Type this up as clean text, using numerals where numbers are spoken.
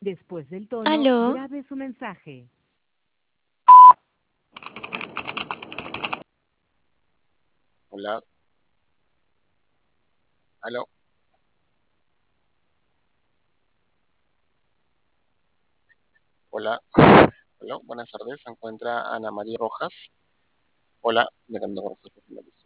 Después del tono, Aló, grabe su mensaje. Hola, aló, hola, hola, buenas tardes. Se encuentra Ana María Rojas. Hola, me cambio con nosotros.